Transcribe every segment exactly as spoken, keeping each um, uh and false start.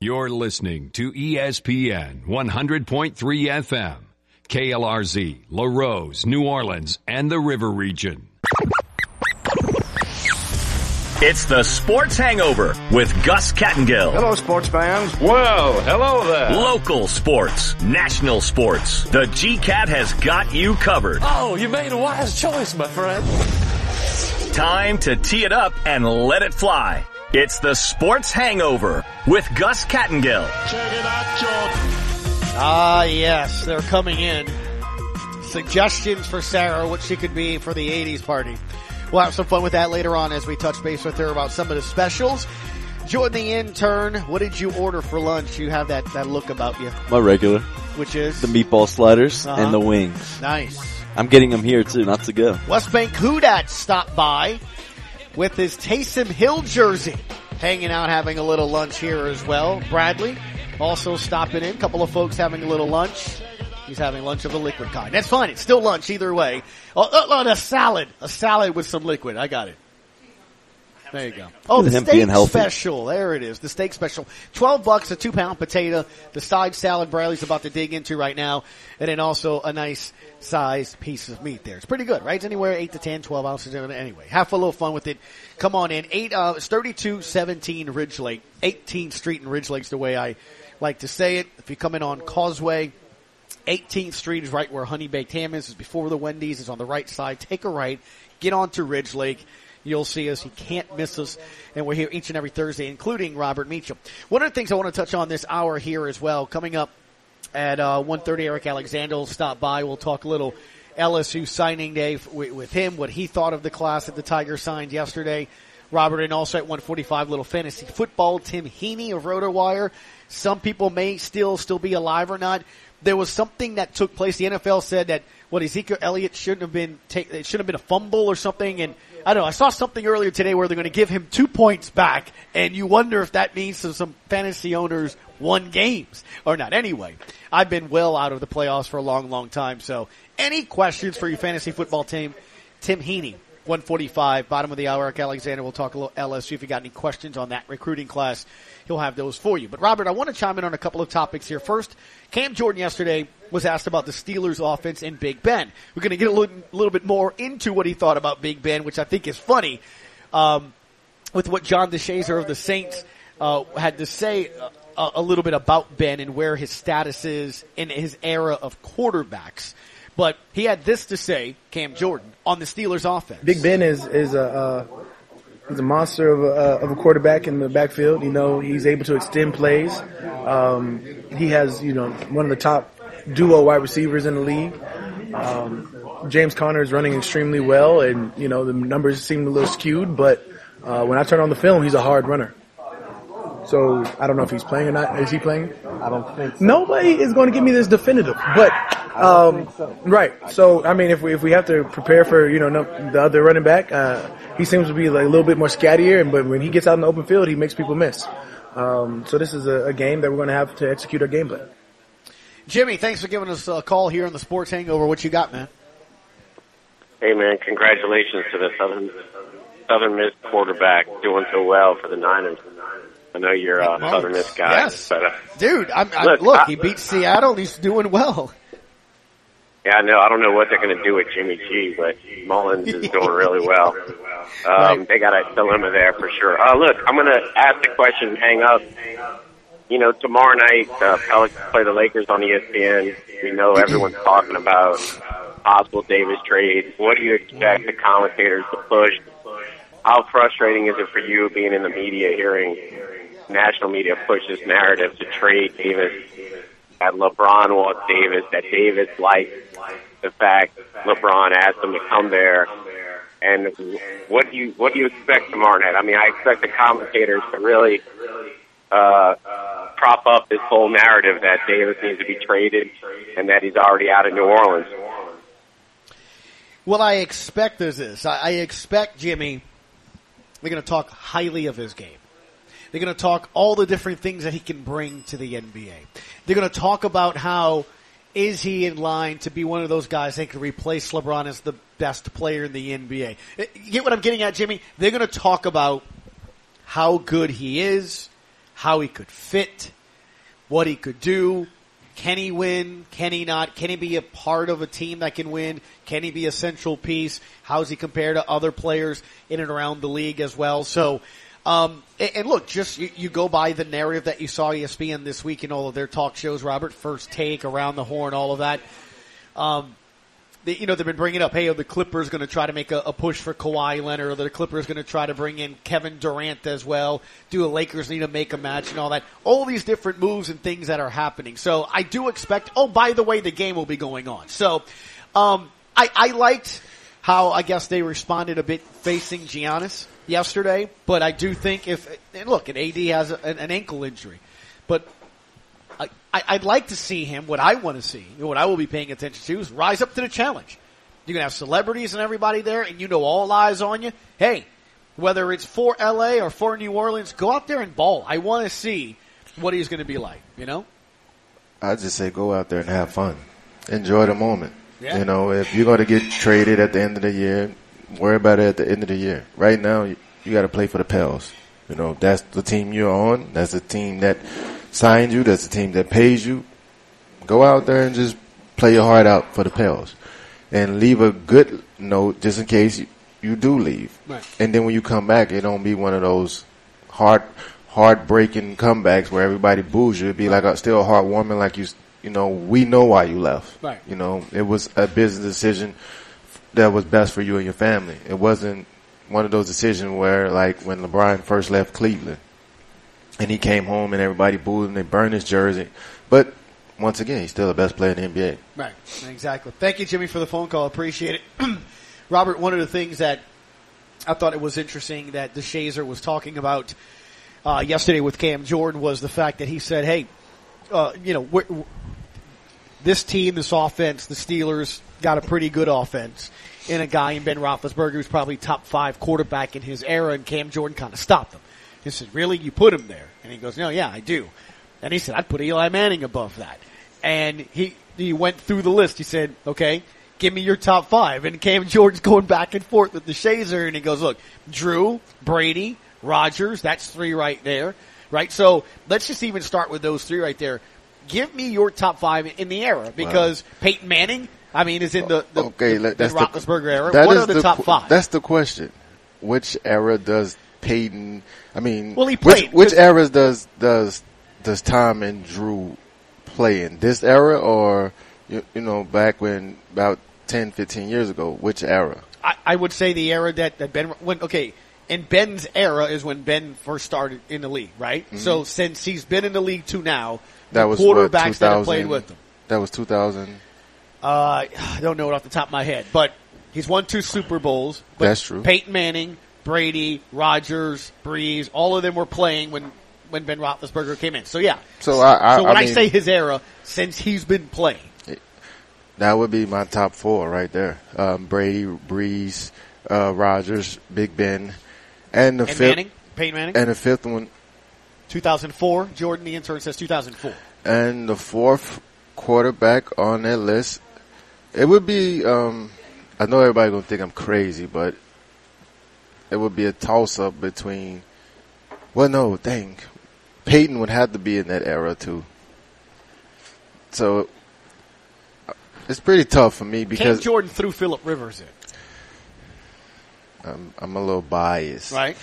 You're listening to E S P N one hundred point three F M, K L R Z, LaRose, New Orleans, and the River Region. It's the Sports Hangover with Gus Kattengill. Hello, sports fans. Well, hello there. Local sports, national sports. The G-Cat has got you covered. Oh, you made a wise choice, my friend. Time to tee it up and let it fly. It's the Sports Hangover with Gus Kattengill. Check it out, Jordan. Ah, yes, they're coming in. Suggestions for Sarah, what she could be for the eighties party. We'll have some fun with that later on as we touch base with her about some of the specials. Jordan, the intern, what did you order for lunch? You have that, that look about you. My regular. Which is? The meatball sliders uh-huh. and the wings. Nice. I'm getting them here, too, not to go. West Bank Hudat stopped by with his Taysom Hill jersey. Hanging out, having a little lunch here as well. Bradley also stopping in. A couple of folks having a little lunch. He's having lunch of the liquid kind. That's fine. It's still lunch either way. Oh, oh, a salad. A salad with some liquid. I got it. There you go. Oh, the steak special. There it is. The steak special. Twelve bucks, a two-pound potato. The side salad Bradley's about to dig into right now. And then also a nice sized piece of meat there. It's pretty good, right? It's anywhere eight to ten, twelve ounces. Anyway, have a little fun with it. Come on in. Eight, uh, it's thirty-two seventeen Ridge Lake. eighteenth Street in Ridge Lake's the way I like to say it. If you come in on Causeway, eighteenth Street is right where Honey Baked Ham is. It's before the Wendy's. It's on the right side. Take a right. Get on to Ridge Lake. You'll see us. You can't miss us. And we're here each and every Thursday, including Robert Meacham. One of the things I want to touch on this hour here as well, coming up at uh, one thirty, Eric Alexander will stop by. We'll talk a little L S U signing day with, with him, what he thought of the class that the Tigers signed yesterday. Robert, and also at one forty-five, little fantasy football. Tim Heaney of RotoWire. Some people may still still be alive or not. There was something that took place. The N F L said that what Ezekiel Elliott shouldn't have been take, it should have been a fumble or something. And I don't know. I saw something earlier today where they're going to give him two points back, and you wonder if that means that some fantasy owners won games or not. Anyway, I've been well out of the playoffs for a long, long time. So, any questions for your fantasy football team? Tim Heaney, one forty-five, bottom of the hour. Eric Alexander will talk a little L S U. If you got any questions on that recruiting class, he'll have those for you. But Robert, I want to chime in on a couple of topics here. First, Cam Jordan yesterday was asked about the Steelers offense and Big Ben. We're going to get a little, little bit more into what he thought about Big Ben, which I think is funny, um, with what John DeShazier of the Saints uh, had to say a, a little bit about Ben and where his status is in his era of quarterbacks. But he had this to say, Cam Jordan, on the Steelers offense. Big Ben is is a uh, he's a monster of a, uh, of a quarterback in the backfield. You know, he's able to extend plays. Um, he has, you know, one of the top duo wide receivers in the league. Um, James Conner is running extremely well, and you know the numbers seem a little skewed. But uh, when I turn on the film, he's a hard runner. So I don't know if he's playing or not. Is he playing? I don't think so. Nobody is going to give me this definitive, but um, so. right. So I mean, if we if we have to prepare for you know no, the other running back, uh, he seems to be like a little bit more scattier, and but when he gets out in the open field, he makes people miss. Um, so this is a, a game that we're going to have to execute our game plan. Jimmy, thanks for giving us a call here on the Sports Hangover. What you got, man? Hey, man, congratulations to the Southern Southern Miss quarterback doing so well for the Niners. I know you're a uh, Southern Miss guy. Yes. But, uh, Dude, I'm, I, look, look I, he beat Seattle. He's doing well. Yeah, I know. I don't know what they're going to do with Jimmy G, but Mullins is doing really well. Um, right. They got a dilemma there for sure. Uh, look, I'm going to ask the question, hang up. You know, tomorrow night, uh, Pelicans play the Lakers on E S P N. We know everyone's talking about possible Davis trade. What do you expect the commentators to push? How frustrating is it for you being in the media, hearing national media push this narrative to trade Davis, that LeBron wants Davis, that Davis likes the fact LeBron asked him to come there? And what do you what do you expect tomorrow night? I mean, I expect the commentators to really uh, prop up this whole narrative that Davis needs to be traded and that he's already out of New Orleans. What I expect is this. I, I expect, Jimmy, they're going to talk highly of his game. They're going to talk all the different things that he can bring to the N B A. They're going to talk about how is he in line to be one of those guys that can replace LeBron as the best player in the N B A. You get what I'm getting at, Jimmy? They're going to talk about how good he is, how he could fit, what he could do. Can he win? Can he not? Can he be a part of a team that can win? Can he be a central piece? How does he compare to other players in and around the league as well? So, um, and, and look, just you, you go by the narrative that you saw E S P N this week in all of their talk shows, Robert, First Take, Around the Horn, all of that. Um, They, you know, they've been bringing up, hey, are the Clippers going to try to make a, a push for Kawhi Leonard? Are the Clippers going to try to bring in Kevin Durant as well? Do the Lakers need to make a match and all that? All these different moves and things that are happening. So I do expect, oh, by the way, the game will be going on. So, um, I, I liked how, I guess, they responded a bit facing Giannis yesterday. But I do think if, and look, and A D has a, an, an ankle injury. But I, I'd like to see him, what I want to see, what I will be paying attention to is rise up to the challenge. You're going to have celebrities and everybody there, and you know all eyes on you. Hey, whether it's for L A or for New Orleans, go out there and ball. I want to see what he's going to be like, you know? I just say go out there and have fun. Enjoy the moment. Yeah. You know, if you're going to get traded at the end of the year, worry about it at the end of the year. Right now, you, you got to play for the Pels. You know, that's the team you're on. That's the team that signed you. That's the team that pays you. Go out there and just play your heart out for the Pels. And leave a good note just in case you, you do leave. Right. And then when you come back, it don't be one of those heart, heartbreaking comebacks where everybody boos you. It'd be like a, still heartwarming, like you, you know, we know why you left. Right. You know, it was a business decision that was best for you and your family. It wasn't one of those decisions where, like, when LeBron first left Cleveland and he came home and everybody booed him, they burned his jersey. But once again, he's still the best player in the N B A. Right, exactly. Thank you, Jimmy, for the phone call. Appreciate it. Robert, one of the things that I thought it was interesting that DeShazer was talking about uh, yesterday with Cam Jordan was the fact that he said, hey, uh, you know, we're, we're, this team, this offense, the Steelers got a pretty good offense in a guy in Ben Roethlisberger who's probably top five quarterback in his era, and Cam Jordan kind of stopped him. He said, really? You put him there? And he goes, no, yeah, I do. And he said, I'd put Eli Manning above that. And he he went through the list. He said, okay, give me your top five. And Cam Jordan's going back and forth with the Shazer, and he goes, look, Drew, Brady, Rodgers, that's three right there, right? So let's just even start with those three right there. Give me your top five in the era, because wow. Peyton Manning, I mean, is in the, the, okay, the, that's the Roethlisberger era. That what is are the, the top five? That's the question. Which era does Peyton, I mean, well, he played, which, which eras does, does, does Tom and Drew play in? This era, or, you, you know, back when, about ten, fifteen years ago, which era? I, I would say the era that, that Ben, when, okay, in Ben's era is when Ben first started in the league, right? Mm-hmm. So since he's been in the league to now, that the was quarterbacks what, that have played with him. That was two thousand. Uh, I don't know it off the top of my head, but he's won two Super Bowls. But That's true. Peyton Manning, Brady, Rodgers, Breeze, all of them were playing when, when Ben Roethlisberger came in. So yeah. So I, I so when I, I mean, say his era, since he's been playing, that would be my top four right there. Um, Brady, Breeze, uh, Rodgers, Big Ben, and the and fifth, Manning, Peyton Manning, and the fifth one, two thousand four. Jordan, the intern, says two thousand four. And the fourth quarterback on that list, it would be. Um, I know everybody gonna think I'm crazy, but it would be a toss-up between. Well, no, dang, Peyton would have to be in that era too. So it's pretty tough for me because Cam Jordan threw Phillip Rivers in. I'm, I'm a little biased, right?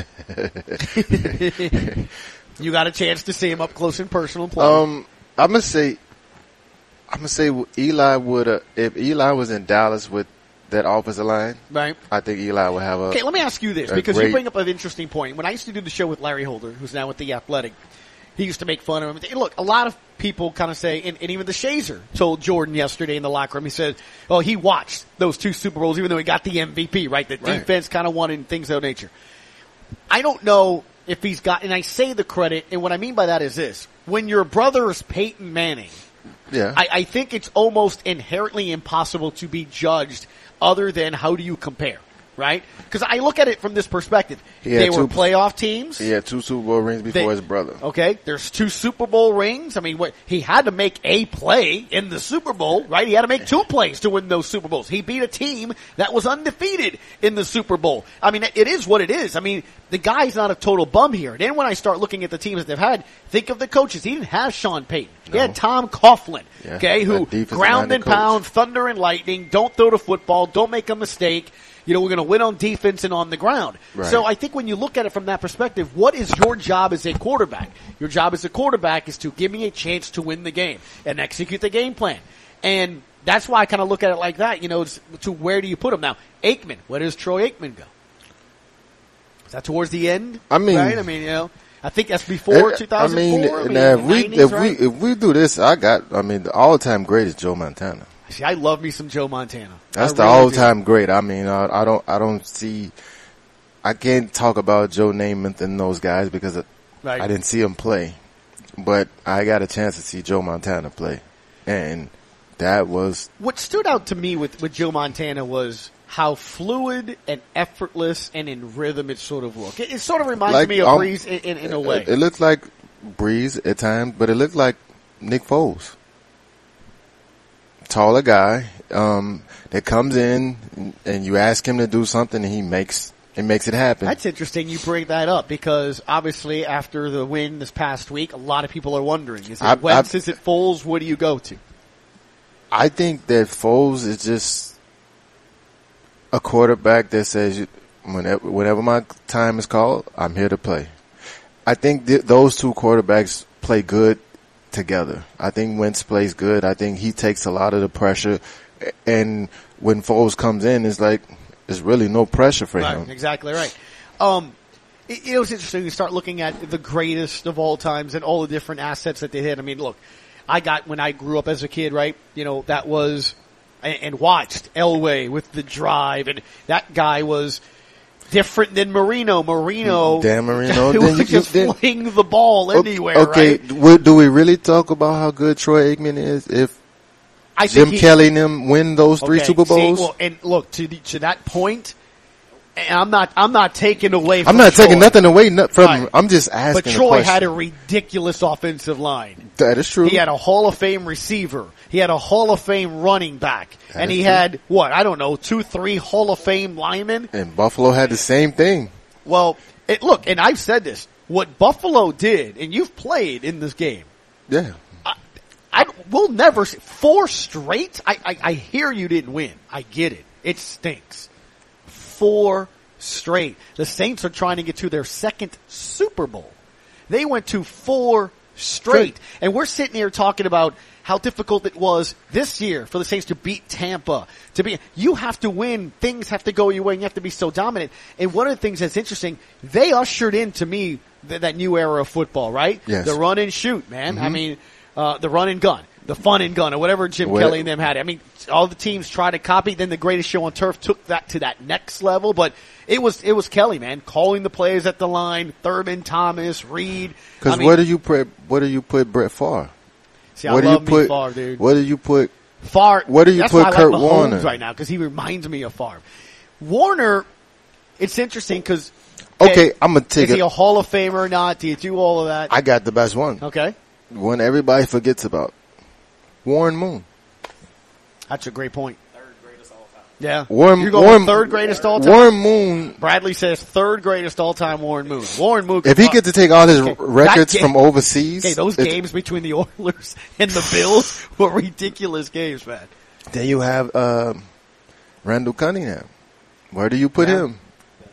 You got a chance to see him up close and personal. Play. Um, I'm gonna say, I'm gonna say Eli would have, if Eli was in Dallas with that offensive line, right? I think Eli would have a. Okay, let me ask you this, because great, you bring up an interesting point. When I used to do the show with Larry Holder, who's now with The Athletic, he used to make fun of him. And look, a lot of people kind of say, and, and even the Shazer told Jordan yesterday in the locker room, he said, oh, he watched those two Super Bowls, even though he got the M V P, right? The right. defense kind of won and things of that nature. I don't know if he's got, and I say the credit, and what I mean by that is this. When your brother is Peyton Manning, yeah. I, I think it's almost inherently impossible to be judged other than how do you compare. right? Because I look at it from this perspective. They were two, playoff teams. He had two Super Bowl rings before they, his brother. Okay, there's two Super Bowl rings. I mean, what he had to make a play in the Super Bowl, right? He had to make two plays to win those Super Bowls. He beat a team that was undefeated in the Super Bowl. I mean, it is what it is. I mean, the guy's not a total bum here. Then when I start looking at the teams that they've had, think of the coaches. He didn't have Sean Payton. No. He had Tom Coughlin, yeah, okay, who ground and pound, thunder and lightning, don't throw the football, don't make a mistake. You know, we're going to win on defense and on the ground. Right. So I think when you look at it from that perspective, what is your job as a quarterback? Your job as a quarterback is to give me a chance to win the game and execute the game plan. And that's why I kind of look at it like that, you know, to where do you put him? Now, Aikman, where does Troy Aikman go? Is that towards the end? I mean, right? I mean, you know, I think that's before it, two thousand four. I mean, I mean now if we, nineties, if right? we, if we do this, I got, I mean, the all-time great is Joe Montana. See, I love me some Joe Montana. That's I the really all-time do. great. I mean, I, I don't, I don't see, I can't talk about Joe Namath and those guys because it, right. I didn't see them play, but I got a chance to see Joe Montana play, and that was what stood out to me with with Joe Montana was how fluid and effortless and in rhythm it sort of looked. It, it sort of reminds like, me of um, Breeze in, in, in a way. It, it looked like Breeze at times, but it looked like Nick Foles. Taller guy, um, that comes in and you ask him to do something and he makes, he makes it happen. That's interesting you bring that up because obviously after the win this past week, a lot of people are wondering, is it I, Wentz, I, is it Foles, what do you go to? I think that Foles is just a quarterback that says, whenever, whenever my time is called, I'm here to play. I think th- those two quarterbacks play good together. I think Wentz plays good. I think he takes a lot of the pressure, and when Foles comes in, it's like there's really no pressure for right, him. Exactly right. Um, it, it was interesting to start looking at the greatest of all times and all the different assets that they had. I mean, look, I got when I grew up as a kid, right? You know, that was and, and watched Elway with the drive, and that guy was different than Marino. Marino, Dan Marino, who then would you, just then, fling the ball anywhere. Okay, right? what, do we really talk about how good Troy Aikman is if I Jim he, Kelly and them win those three okay, Super Bowls? See, well, and look to the, to that point, and I'm not I'm not taking away. From I'm not Troy. taking nothing away from right. him. I'm just asking. But Troy a had a ridiculous offensive line. That is true. He had a Hall of Fame receiver. He had a Hall of Fame running back. That and he true. had, what, I don't know, two, three Hall of Fame linemen. And Buffalo had the same thing. Well, it, look, and I've said this, what Buffalo did, and you've played in this game. Yeah. I, I we'll never see, four straight? I, I, I hear you didn't win. I get it. It stinks. Four straight. The Saints are trying to get to their second Super Bowl. They went to four straight. And we're sitting here talking about how difficult it was this year for the Saints to beat Tampa. To be, you have to win. Things have to go your way and you have to be so dominant. And one of the things that's interesting, they ushered in to me th- that new era of football, right? Yes. The run and shoot, man. Mm-hmm. I mean, uh, the run and gun. The fun and gun or whatever Jim Well, Kelly and them had. I mean, all the teams tried to copy. Then the Greatest Show on Turf took that to that next level. But it was, it was Kelly, man, calling the players at the line, Thurman, Thomas, Reed. Because I mean, where do you put, where do you put Brett Favre? See, Where I do love you put, me Favre, dude. Where do you put, Favre. Where do you that's put why I Kurt like Mahomes Warner right now? Because he reminds me of Favre. Warner, it's interesting because okay, I'm going to take is he it. a Hall of Famer or not? Do you do all of that? I got the best one. Okay. One everybody forgets about. Warren Moon. That's a great point. Third greatest all time. Yeah. Warren, You're going Warren, third greatest all time? Warren Moon. Bradley says third greatest all time Warren Moon. Warren Moon. If he gets to take all his okay, records game, from overseas. Okay, those games between the Oilers and the Bills were ridiculous games, man. Then you have uh, Randall Cunningham. Where do you put yeah. him?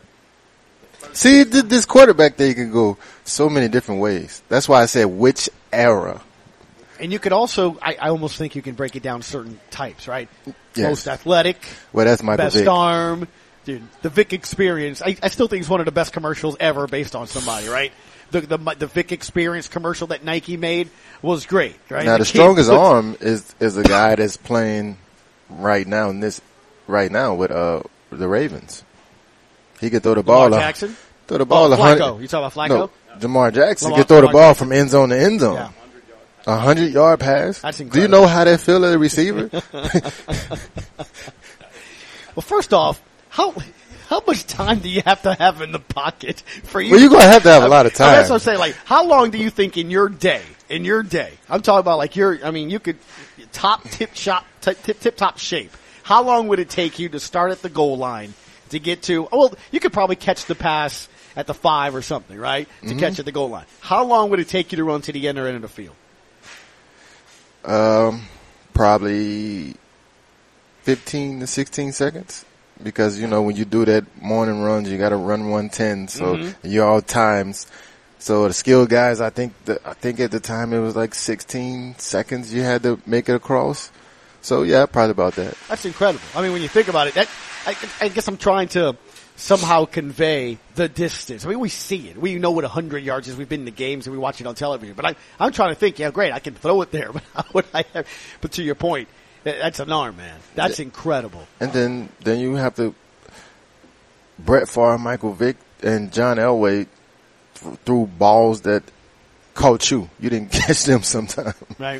See, th- this quarterback thing can go so many different ways. That's why I said which era. And you could also, I, I almost think you can break it down certain types, right? Yes. Most athletic. Well, that's Michael Best Vick. arm. Dude, the Vic Experience. I, I still think it's one of the best commercials ever based on somebody, right? The, the, the Vic Experience commercial that Nike made was great, right? Now, the, the strongest puts, arm is, is a guy that's playing right now in this, right now with, uh, the Ravens. He could throw the ball. Lamar a, Jackson? Throw the ball oh, a hundred. Flacco. You talking about Flacco? No, Jamar Jackson Lamar, could throw the Lamar ball Jackson. from end zone to end zone. Yeah. A hundred yard pass. That's Do incredible. you know how that feel as a receiver? Well, first off, how how much time do you have to have in the pocket for you? Well, you're going to have to have a lot of time. I mean, that's what I'm saying. Like, how long do you think in your day, in your day, I'm talking about like your, I mean, you could, top tip shop, tip, tip, tip top shape. How long would it take you to start at the goal line to get to, oh, well, you could probably catch the pass at the five or something, right? To mm-hmm. catch at the goal line. How long would it take you to run to the end or end of the field? Um, probably fifteen to sixteen seconds. Because, you know, when you do that morning runs, you got to run one ten. So mm-hmm. you're all times. So the skilled guys, I think, the, I think at the time it was like sixteen seconds you had to make it across. So yeah, probably about that. That's incredible. I mean, when you think about it, that I, I guess I'm trying to somehow convey the distance. I mean, we see it. We know what one hundred yards is. We've been in the games and we watch it on television. But I, I'm trying to think, yeah, great, I can throw it there. But how would I have? But to your point, that's an arm, man. That's yeah. incredible. And then, then you have to Brett Favre, Michael Vick, and John Elway th- threw balls that caught you. You didn't catch them sometime. Right.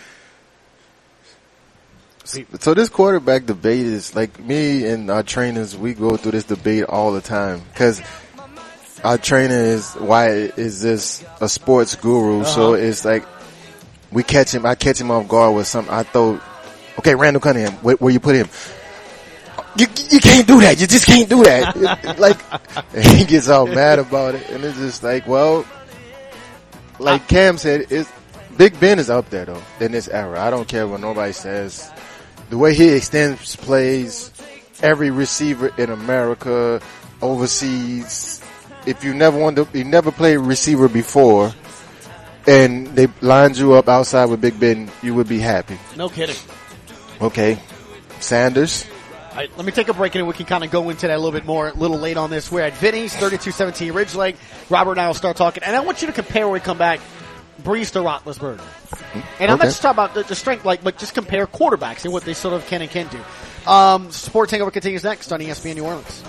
So, so this quarterback debate is like me and our trainers. We go through this debate all the time because our trainer is why is this a sports guru? Uh-huh. So it's like we catch him. I catch him off guard with something. I throw. Okay, Randall Cunningham, where, where you put him? You you can't do that. You just can't do that. it, it, like he gets all mad about it, and it's just like, well, like Cam said, it's Big Ben is up there though in this era. I don't care what nobody says. The way he extends plays, every receiver in America, overseas. If you never want to, you never played receiver before, and they lined you up outside with Big Ben, you would be happy. No kidding. Okay, Sanders. All right, let me take a break and we can kind of go into that a little bit more, a little late on this. We're at Vinny's, thirty-two seventeen Ridge Lake. Robert and I will start talking. And I want you to compare when we come back, Brees to Roethlisberger. And I'm okay. not just talking about the, the strength, like, but just compare quarterbacks and what they sort of can and can't do. Um, Sports Hangover continues next on E S P N New Orleans.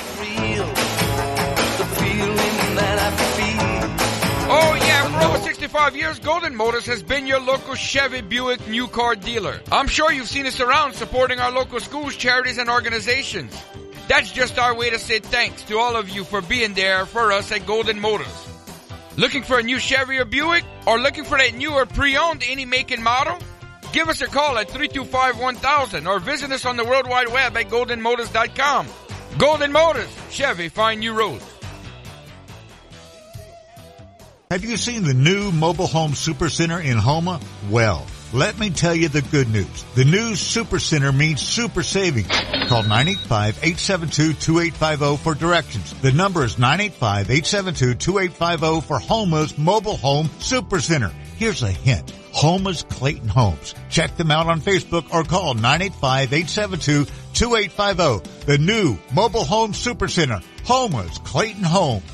Oh yeah, for over sixty-five years, Golden Motors has been your local Chevy Buick new car dealer. I'm sure you've seen us around supporting our local schools, charities, and organizations. That's just our way to say thanks to all of you for being there for us at Golden Motors. Looking for a new Chevy or Buick? Or looking for that new or pre-owned any make and model? Give us a call at three two five, one thousand or visit us on the World Wide Web at golden motors dot com. Golden Motors, Chevy, find new roads. Have you seen the new Mobile Home Supercenter in Houma? Well, let me tell you the good news. The new Supercenter means super savings. Call nine eight five, eight seven two, two eight five zero for directions. The number is nine eight five, eight seven two, two eight five zero for Houma's Mobile Home Supercenter. Here's a hint. Houma's Clayton Homes. Check them out on Facebook or call nine eight five, eight seven two, two eight five zero. The new Mobile Home Supercenter. Houma's Clayton Homes.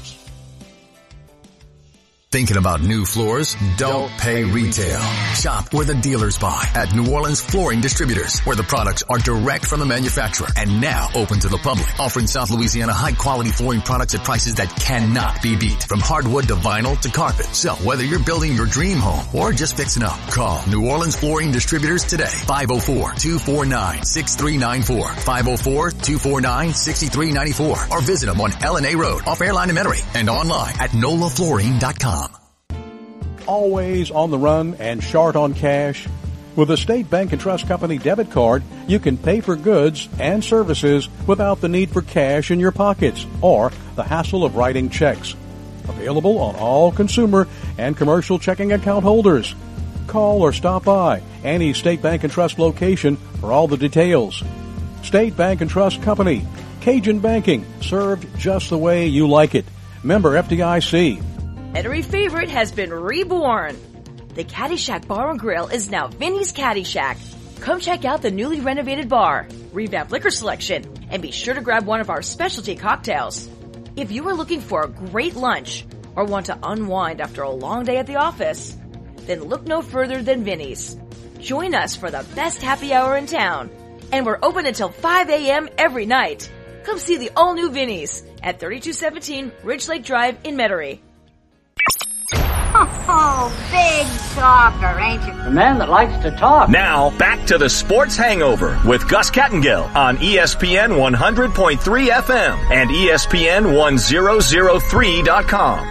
Thinking about new floors? Don't pay retail. Shop where the dealers buy at New Orleans Flooring Distributors, where the products are direct from the manufacturer and now open to the public, offering South Louisiana high-quality flooring products at prices that cannot be beat, from hardwood to vinyl to carpet. So whether you're building your dream home or just fixing up, call New Orleans Flooring Distributors today. five oh four, two four nine, six three nine four, five oh four, two four nine, six three nine four, or visit them on L and A Road off Airline in Metairie and online at nola flooring dot com. Always on the run and short on cash? With a State Bank and Trust Company debit card, you can pay for goods and services without the need for cash in your pockets or the hassle of writing checks. Available on all consumer and commercial checking account holders. Call or stop by any State Bank and Trust location for all the details. State Bank and Trust Company. Cajun banking, served just the way you like it. Member F D I C. Metairie favorite has been reborn. The Caddy Shack Bar and Grill is now Vinny's Caddy Shack. Come check out the newly renovated bar, revamped liquor selection, and be sure to grab one of our specialty cocktails. If you are looking for a great lunch or want to unwind after a long day at the office, then look no further than Vinny's. Join us for the best happy hour in town, and we're open until five a.m. every night. Come see the all-new Vinny's at thirty-two seventeen Ridge Lake Drive in Metairie. Oh, big talker, ain't you? A man that likes to talk. Now, back to the Sports Hangover with Gus Kattengill on E S P N one hundred point three F M and E S P N one thousand three dot com.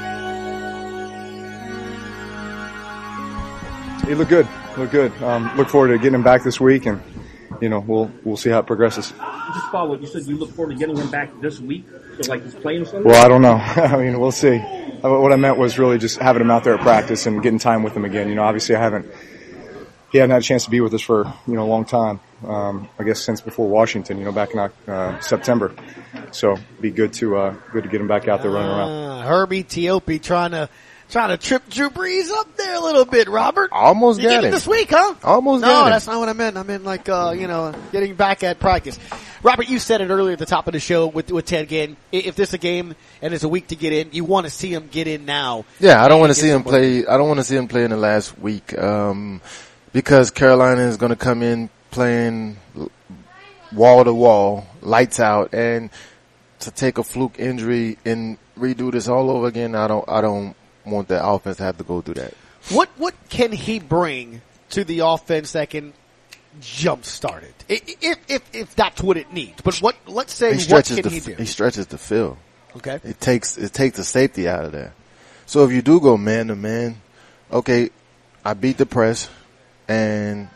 He looked good. Looked good. Um, look forward to getting him back this week, and you know we'll we'll see how it progresses. Just follow what you said. You look forward to getting him back this week. So like he's playing Sunday. Well, I don't know. I mean, we'll see. What I meant was really just having him out there at practice and getting time with him again. You know, obviously I haven't. He hadn't had a chance to be with us for you know a long time. Um, I guess since before Washington. You know, back in uh, September. So it'd be good to uh, good to get him back out there running around. Uh, Herbie Teope trying to. Trying to trip Drew Brees up there a little bit, Robert. Almost you got get him it this week, huh? Almost no, got him. No, that's not what I meant. I meant like, uh, you know, getting back at practice. Robert, you said it earlier at the top of the show with, with Ted Ginn. If there's a game and there's a week to get in, you want to see him get in now. Yeah, I don't want to see him play. I don't want to see him play in the last week, um, because Carolina is going to come in playing wall to wall, lights out, and to take a fluke injury and redo this all over again, I don't, I don't. want the offense to have to go through that. What what can he bring to the offense that can jumpstart it? If if if that's what it needs. But what let's say he stretches what can the, he do? He stretches the field. Okay. It takes it takes the safety out of there. So if you do go man to man, okay, I beat the press and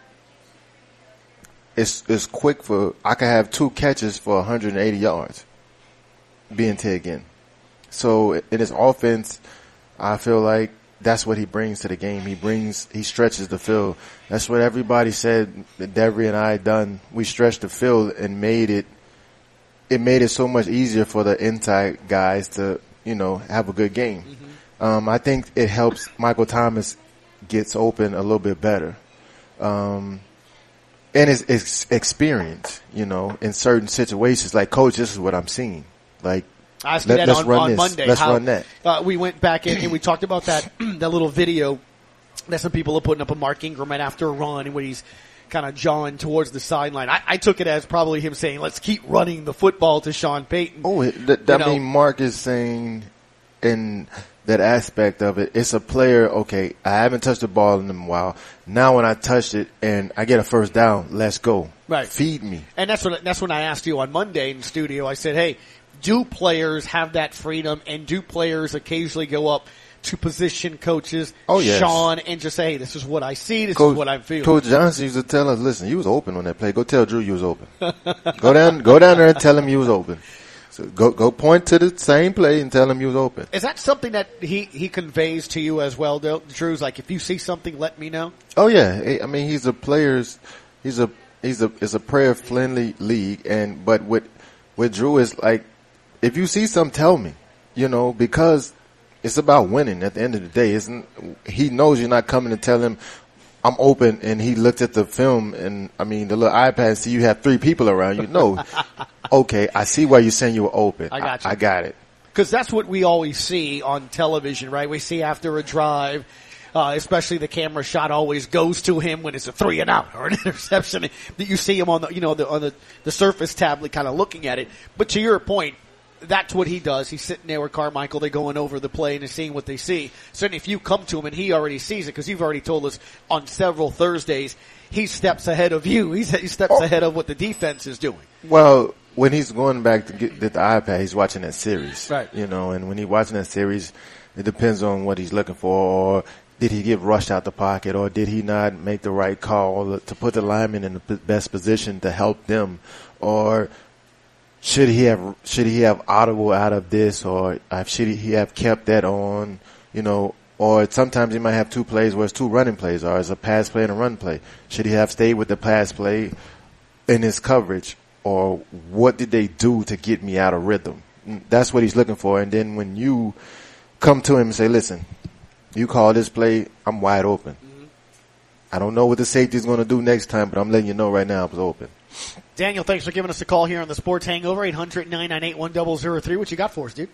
it's it's quick for I can have two catches for one hundred eighty yards being Ted Ginn. So in his offense, I feel like that's what he brings to the game. He brings, he stretches the field. That's what everybody said that Devery and I done. We stretched the field and made it, it made it so much easier for the inside guys to, you know, have a good game. Mm-hmm. Um, I think it helps Michael Thomas gets open a little bit better. Um, and his, his experience, you know, in certain situations. Like, coach, this is what I'm seeing. Like, I asked you Let, that on, on this. Monday. Let's how, run that. Uh, we went back in and we talked about that that little video that some people are putting up of Mark Ingram right after a run and when he's kind of jawing towards the sideline. I, I took it as probably him saying, let's keep running the football to Sean Payton. Oh, that, that I mean, Mark is saying in that aspect of it, it's a player, okay, I haven't touched the ball in a while. Now when I touch it and I get a first down, let's go. Right. Feed me. And that's what, that's when I asked you on Monday in the studio. I said, hey, do players have that freedom and do players occasionally go up to position coaches, oh, yes. Sean, and just say, hey, this is what I see, this Coach, is what I feel. Coach Johnson used to tell us, listen, you was open on that play. Go tell Drew you was open. go down, go down there and tell him you was open. So go, go point to the same play and tell him you was open. Is that something that he, he conveys to you as well, Drew's? Like, if you see something, let me know? Oh yeah. I mean, he's a player's, he's a, he's a, it's a prayer friendly league. And, but with, with Drew is like, if you see something, tell me, you know, because it's about winning at the end of the day. Isn't he knows you're not coming to tell him I'm open, and he looked at the film and I mean the little iPad and see you have three people around you. No, okay, I see why you're saying you were open. I got you. I, I got it. Because that's what we always see on television, right? We see after a drive, uh, especially the camera shot always goes to him when it's a three and out or an interception. That you see him on the you know the, on the the Surface tablet, kind of looking at it. But to your point, that's what he does. He's sitting there with Carmichael. They're going over the play and they're seeing what they see. So if you come to him and he already sees it, because you've already told us on several Thursdays, he steps ahead of you. He's, he steps oh. ahead of what the defense is doing. Well, when he's going back to get, get the iPad, he's watching that series. Right. You know, and when he's watching that series, it depends on what he's looking for. Or did he get rushed out the pocket, or did he not make the right call to put the lineman in the best position to help them? Or Should he have, should he have audible out of this, or should he have kept that on, you know, or sometimes he might have two plays where it's two running plays, or it's a pass play and a run play. Should he have stayed with the pass play in his coverage, or what did they do to get me out of rhythm? That's what he's looking for. And then when you come to him and say, listen, you call this play, I'm wide open. Mm-hmm. I don't know what the safety is going to do next time, but I'm letting you know right now I was open. Daniel, thanks for giving us a call here on the Sports Hangover, eight hundred, nine nine eight, one zero zero three. What you got for us, dude?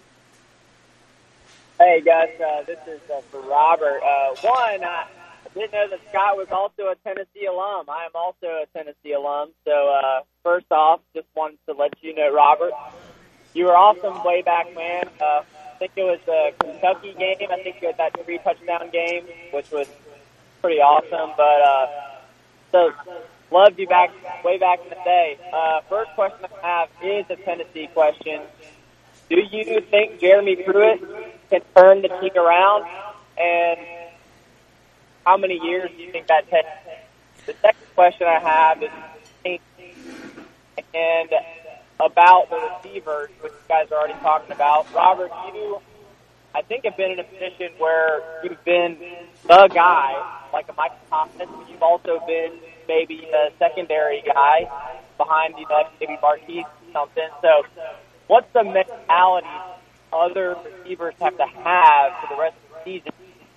Hey, guys, uh, this is uh, for Robert. Uh, one, I didn't know that Scott was also a Tennessee alum. I am also a Tennessee alum. So, uh, first off, just wanted to let you know, Robert, you were awesome way back, man. Uh, think it was the Kentucky game. I think you had that three touchdown game, which was pretty awesome. But uh, so loved you back way back in the day. Uh, first question I have is a Tennessee question. Do you think Jeremy Pruitt can turn the team around? And how many years do you think that takes? The second question I have is, and about the receivers, which you guys are already talking about. Robert, you, I think, have been in a position where you've been the guy, like a Michael Thomas, but you've also been maybe a secondary guy behind, you know, like maybe Marquise or something. So what's the mentality other receivers have to have for the rest of the season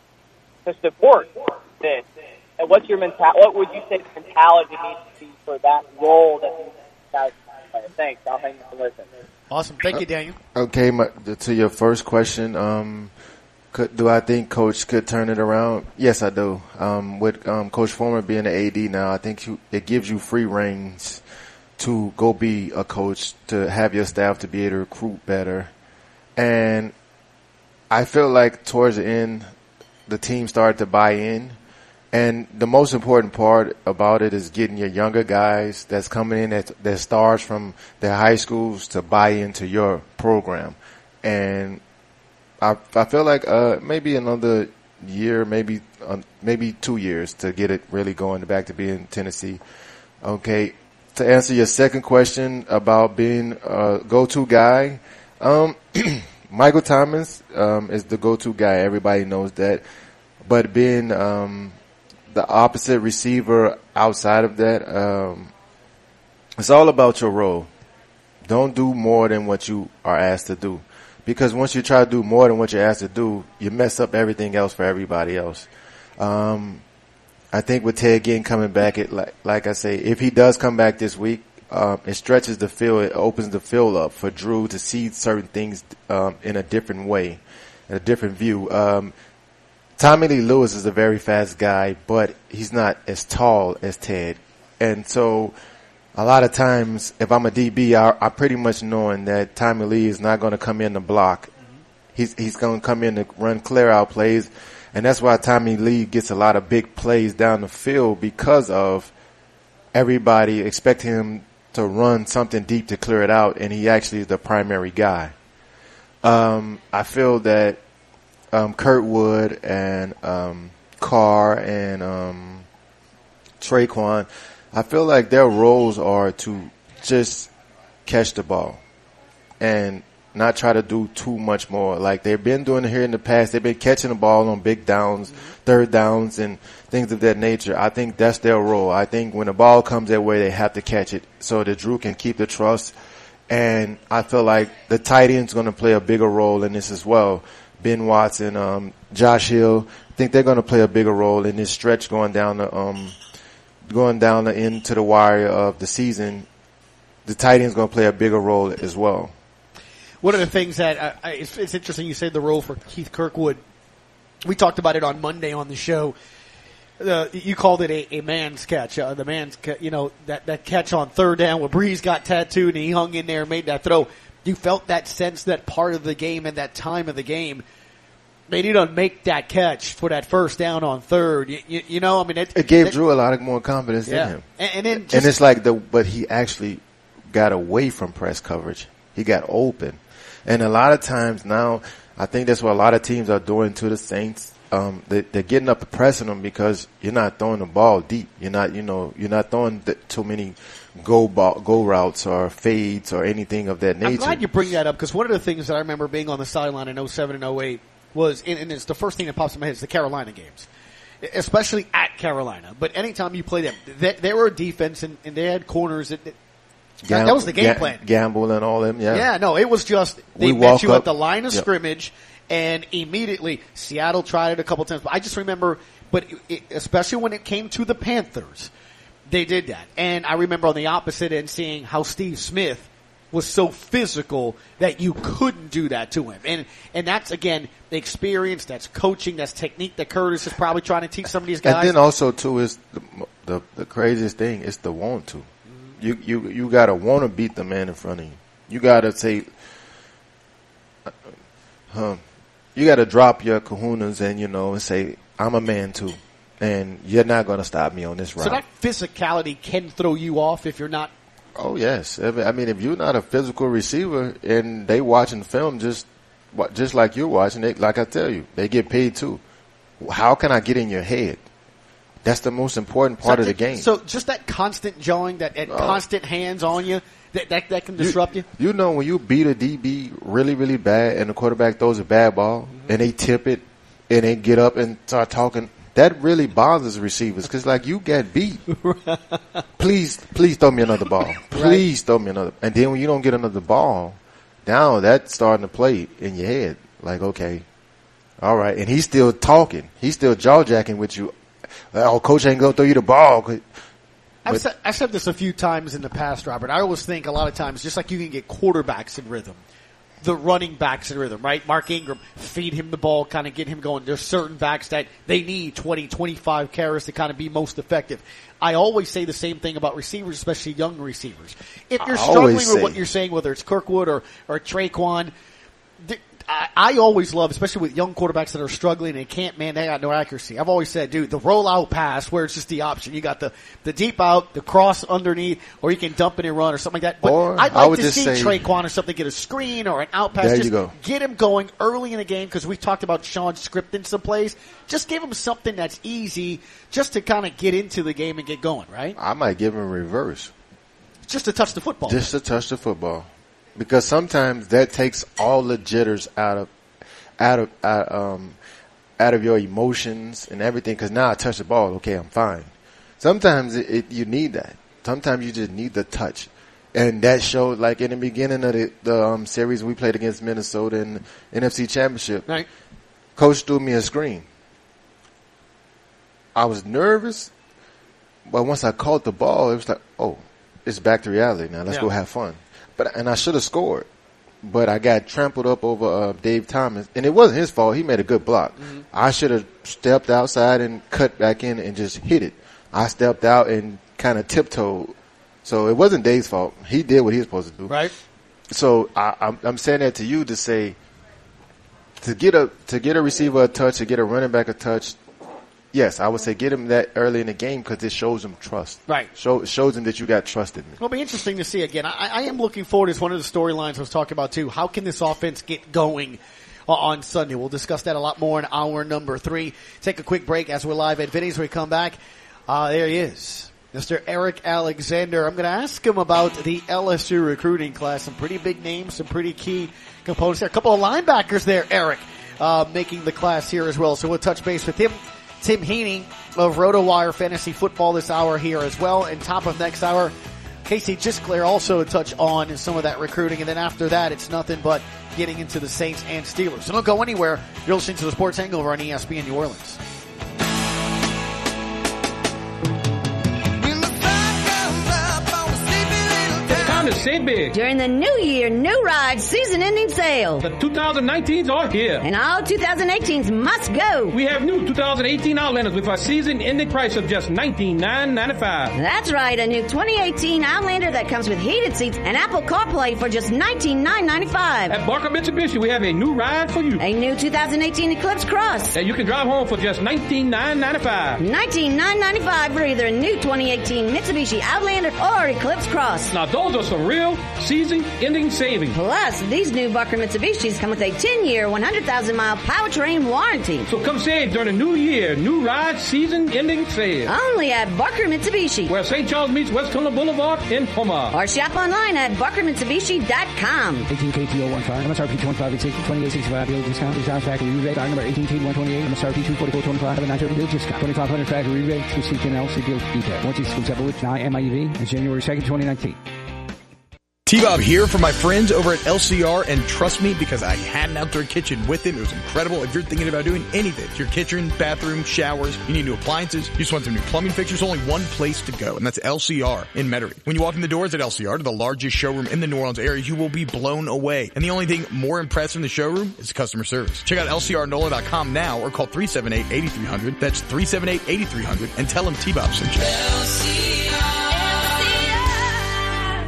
to support this? And what's your mentality? What would you say the mentality needs to be for that role that you guys play? Thanks. I'll hang up and listen. Awesome. Thank you, Daniel. Okay, my, to your first question, um, could, do I think Coach could turn it around? Yes, I do. Um, with um, Coach Foreman being an A D now, I think you, it gives you free reins to go be a coach, to have your staff to be able to recruit better. And I feel like towards the end, the team started to buy in. And the most important part about it is getting your younger guys that's coming in that, that stars from their high schools to buy into your program. And I, I feel like uh, maybe another year, maybe uh, maybe two years to get it really going back to being Tennessee. Okay, to answer your second question about being a go-to guy, um, Michael Thomas um, is the go-to guy. Everybody knows that. But being um, the opposite receiver outside of that, um, it's all about your role. Don't do more than what you are asked to do. Because once you try to do more than what you're asked to do, you mess up everything else for everybody else. Um, I think with Ted Ginn coming back, it like, like I say, if he does come back this week, um, it stretches the field, it opens the field up for Drew to see certain things um, in a different way, in a different view. Um, Tommy Lee Lewis is a very fast guy, but he's not as tall as Ted. And so a lot of times, if I'm a D B, I, I pretty much knowing that Tommy Lee is not going to come in to block. He's, he's going to come in to run clear out plays. And that's why Tommy Lee gets a lot of big plays down the field, because of everybody expecting him to run something deep to clear it out, and he actually is the primary guy. Um, I feel that Um, Kurtwood and um, Carr and um, Traquan, I feel like their roles are to just catch the ball and not try to do too much more. Like they've been doing it here in the past. They've been catching the ball on big downs, mm-hmm. third downs, and things of that nature. I think that's their role. I think when the ball comes their way, they have to catch it so that Drew can keep the trust. And I feel like the tight end's going to play a bigger role in this as well. Ben Watson, um, Josh Hill, I think they're going to play a bigger role in this stretch going down the, um, going down the end to the wire of the season. The tight end's going to play a bigger role as well. One of the things that uh, it's, it's interesting you said the role for Keith Kirkwood. We talked about it on Monday on the show. Uh, you called it a, a man's catch, uh, the man's, ca- you know, that, that catch on third down where Breeze got tattooed and he hung in there and made that throw. You felt that sense, that part of the game and that time of the game. They need to make that catch for that first down on third. You, you, you know, I mean, it, it gave it, Drew a lot of more confidence yeah. in him. And, and then, just, and it's like the, but he actually got away from press coverage. He got open, and a lot of times now, I think that's what a lot of teams are doing to the Saints. Um, they, they're getting up and pressing them because you're not throwing the ball deep. You're not, you know, you're not throwing the, too many go ball, go routes or fades or anything of that nature. I'm glad you bring that up, because one of the things that I remember being on the sideline in oh seven and oh eight was, and it's the first thing that pops in my head, is the Carolina games, especially at Carolina. But anytime you play them, they, they were a defense and, and they had corners. That, that, Gam- that was the game ga- plan. Gamble and all them, yeah. Yeah, no, it was just they we met you up, at the line of yep. scrimmage, and immediately Seattle tried it a couple times. But I just remember, but it, it, especially when it came to the Panthers, they did that. And I remember on the opposite end seeing how Steve Smith was so physical that you couldn't do that to him. And and that's, again, the experience, that's coaching, that's technique that Curtis is probably trying to teach some of these guys. And then also, too, is the, the, the craziest thing is the want to. You, you, you got to want to beat the man in front of you. You got to say, huh, you got to drop your kahunas and, you know, and say, I'm a man too. And you're not going to stop me on this route. So that physicality can throw you off if you're not. Oh, yes. I mean, if you're not a physical receiver and they watching film just just like you're watching it, like I tell you, they get paid too. How can I get in your head? That's the most important part so, of the game. So just that constant jawing, that, that oh. constant hands on you, that, that, that can disrupt you, you? You know, when you beat a D B really, really bad and the quarterback throws a bad ball mm-hmm. and they tip it and they get up and start talking, that really bothers receivers because, like, you got beat. please, please throw me another ball. Please right. throw me another. And then when you don't get another ball, now that's starting to play in your head. Like, okay, all right. And he's still talking. He's still jaw-jacking with you. Oh, coach ain't going to throw you the ball. But I've said, I've said this a few times in the past, Robert. I always think a lot of times, just like you can get quarterbacks in rhythm, the running backs in rhythm, right? Mark Ingram, feed him the ball, kind of get him going. There's certain backs that they need twenty, twenty-five carries to kind of be most effective. I always say the same thing about receivers, especially young receivers. If you're struggling with what you're saying, whether it's Kirkwood or, or Traquan, th- I, I always love, especially with young quarterbacks that are struggling and can't, man, they got no accuracy. I've always said, dude, the rollout pass where it's just the option. You got the, the deep out, the cross underneath, or you can dump it and run or something like that. But or I'd like like to see say, Traquan or something get a screen or an out pass. There just you go. Get him going early in the game because we talked about Sean scripting some plays. Just give him something that's easy just to kind of get into the game and get going, right? I might give him reverse. Just to touch the football. Just to touch the football. Because sometimes that takes all the jitters out of out of out, um, out of your emotions and everything. Because now I touch the ball, okay, I'm fine. Sometimes it, it, you need that. Sometimes you just need the touch, and that showed like in the beginning of the, the um, series we played against Minnesota in the N F C Championship. Right. Coach threw me a screen. I was nervous, but once I caught the ball, it was like, oh, it's back to reality now. Let's yeah. go have fun. But and I should have scored. But I got trampled up over uh, Dave Thomas, and it wasn't his fault. He made a good block. Mm-hmm. I should have stepped outside and cut back in and just hit it. I stepped out and kind of tiptoed. So it wasn't Dave's fault. He did what he was supposed to do. Right. So I, I'm, I'm saying that to you to say, to get a to get a receiver a touch, to get a running back a touch, yes, I would say get him that early in the game because it shows him trust. Right. Show, shows him that you got trust in me. It'll be interesting to see again. I, I am looking forward. It's one of the storylines I was talking about too. How can this offense get going on Sunday? We'll discuss that a lot more in hour number three. Take a quick break as we're live at Vinny's. We come back. Uh, there he is. Mister Eric Alexander. I'm going to ask him about the L S U recruiting class. Some pretty big names, some pretty key components there. A couple of linebackers there, Eric, uh, making the class here as well. So we'll touch base with him. Tim Heaney of RotoWire Fantasy Football this hour here as well. And top of next hour, Casey Gisclair also a touch on some of that recruiting. And then after that, it's nothing but getting into the Saints and Steelers. So don't go anywhere. You're listening to the Sports Hangover on E S P N New Orleans. To save big. During the New Year New Ride season-ending sale. The two thousand nineteens are here. And all two thousand eighteens must go. We have new two thousand eighteen Outlanders with a season-ending price of just nineteen thousand nine hundred ninety-five dollars. That's right, a new twenty eighteen Outlander that comes with heated seats and Apple CarPlay for just nineteen thousand nine hundred ninety-five dollars. At Barker Mitsubishi, we have a new ride for you. A new two thousand eighteen Eclipse Cross. That you can drive home for just nineteen thousand nine hundred ninety-five dollars. nineteen thousand nine hundred ninety-five dollars for either a new twenty eighteen Mitsubishi Outlander or Eclipse Cross. Now, those are some real season-ending savings. Plus, these new Barker Mitsubishis come with a ten-year, one hundred thousand mile powertrain warranty. So come save during the new year, new ride season-ending sale. Only at Barker Mitsubishi, where Saint Charles meets West Kona Boulevard in Houma. Or shop online at barker mitsubishi dot com. eighteen K T zero one five, M S R P twenty-five and sixty, twenty-eight sixty-five, deal discount, discount factory rebate, item number eighteen K one twenty-eight, M S R P two forty-four twenty-five, have a nine thirty deal discount, twenty-five hundred factory rebate, exclusive N L C deal detail. Once exclusive with now M I E V, and January second, twenty nineteen. T-Bob here for my friends over at L C R, and trust me, because I had an outdoor kitchen with them, it was incredible. If you're thinking about doing anything, your kitchen, bathroom, showers, you need new appliances, you just want some new plumbing fixtures, only one place to go, and that's L C R in Metairie. When you walk in the doors at L C R, to the largest showroom in the New Orleans area, you will be blown away. And the only thing more impressive in the showroom is customer service. Check out L C R N O L A dot com now or call three seven eight, eight three zero zero. That's three seven eight, eight three zero zero and tell them T-Bob sent you. L C R.